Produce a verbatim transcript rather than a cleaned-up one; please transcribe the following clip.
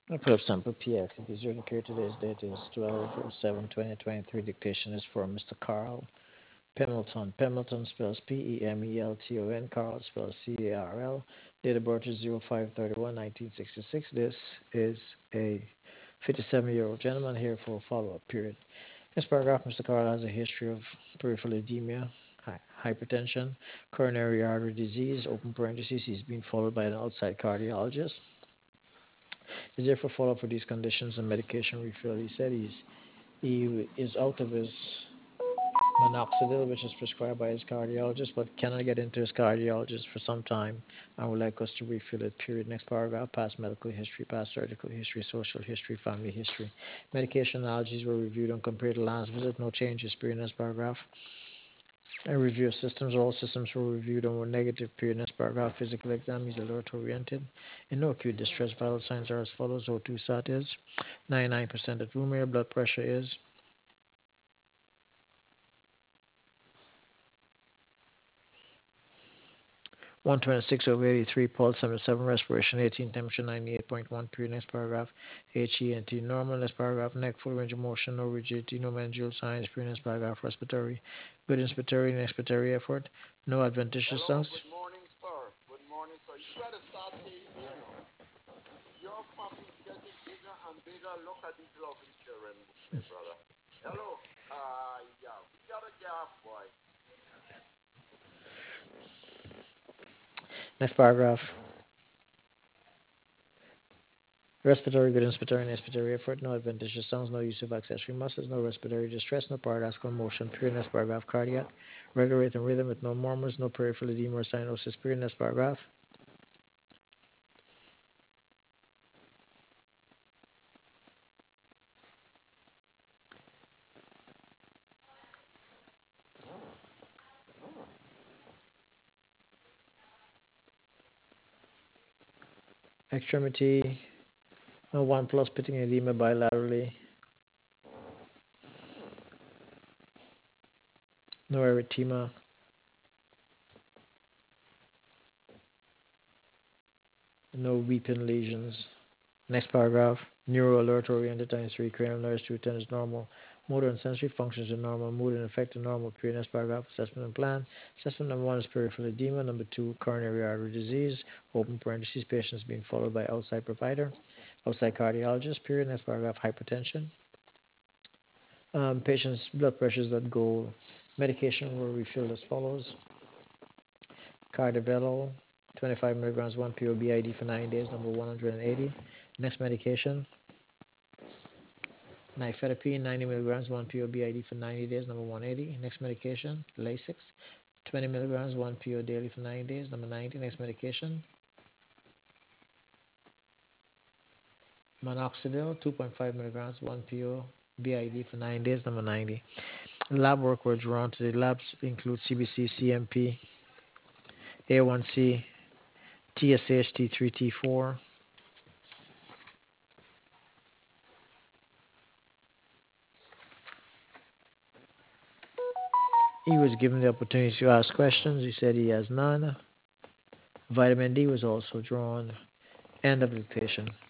Epilogue sample P X. It is written here. Today's date is twelve seven twenty twenty-three. Dictation is from Mister Carl Pemilton. Pemilton spells P E M E L T O N. Carl spells C A R L. Date of birth is zero five thirty-one nineteen sixty-six. This is a fifty-seven-year-old gentleman here for a follow-up period. This paragraph, Mister Carl has a history of peripheral edema, hypertension, coronary artery disease, open parentheses. He's been followed by an outside cardiologist. He's there for follow-up for these conditions and medication refill. He said he's he is out of his minoxidil, which is prescribed by his cardiologist, but cannot get into his cardiologist for some time and would like us to refill it, period. Next paragraph, past medical history, past surgical history, social history, family history. Medication allergies were reviewed and compared to last visit. No changes, period. Next paragraph. A review of systems. All systems were reviewed and were negative, period. Next paragraph. Physical exam is alert oriented. In no acute distress, vital signs are as follows. O two sat is ninety-nine percent at room air. Blood pressure is one twenty-six over eighty-three, pulse seventy-seven, respiration eighteen, temperature ninety-eight point one, period. Next paragraph, H E N T normal. Next paragraph, neck full range of motion, no rigidity, no meningeal signs, period. Next paragraph, respiratory, good inspiratory and expiratory effort, no adventitious Hello, sounds. good morning, sir. Good morning, sir. You better start paying me, you know. Your family's getting bigger and bigger. Look at these lovely children, my brother. Hello. Uh, yeah, we got a gap, boy. Next paragraph, respiratory, good inspiratory and expiratory effort, no adventitious sounds, no use of accessory muscles, no respiratory distress, no paradoxical motion, period. Next paragraph, cardiac, regular rate and rhythm with no murmurs, no peripheral edema or cyanosis, period. Next paragraph. Extremity, no one plus pitting edema bilaterally, no erythema, no weeping lesions. Next paragraph, neuro alert oriented times three, cranial nerves two ten is normal. Motor and sensory functions are normal. Mood and affect are normal. Period. Next paragraph, assessment and plan. Assessment number one is peripheral edema. Number two, coronary artery disease. Open parentheses, patients being followed by outside provider, outside cardiologist. Period. Next paragraph, hypertension. Um, patients' blood pressures that go. Medication were refilled as follows: Cardavelol, twenty-five milligrams, one P O B I D for nine days, number one hundred eighty. Next medication, nifedipine, ninety milligrams, one P O B I D for ninety days, number one hundred eighty. Next medication, Lasix, twenty milligrams, one P O daily for ninety days, number ninety. Next medication, minoxidil, two point five milligrams, one P O B I D for nine days, number ninety. Lab work were drawn to the labs include C B C, C M P, A one C, T S H, T three, T four. He was given the opportunity to ask questions. He said he has none. Vitamin D was also drawn. End of dictation.